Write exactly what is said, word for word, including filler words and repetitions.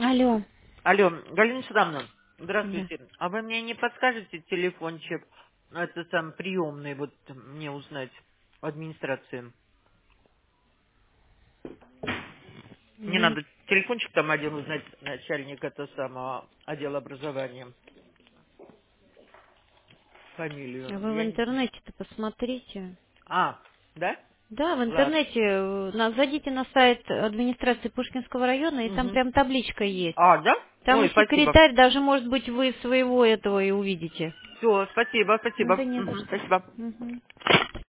Алло. Алло, Галина Шадамовна, Да. здравствуйте. А вы мне не подскажете телефончик, это сам приемный, вот мне узнать в администрации? Мне Ну, надо телефончик там один узнать, начальник это самого отдела образования, а фамилию. вы в Я не... интернете-то посмотрите. А, да? Да, в Ладно. интернете э, на- зайдите на сайт администрации Пушкинского района, и там Мгм. прям табличка есть. А, да? Там Ой, и спасибо. секретарь, даже, может быть, вы своего этого и увидите. Все, спасибо, спасибо. Да не за Мгм, что. спасибо. Мгм.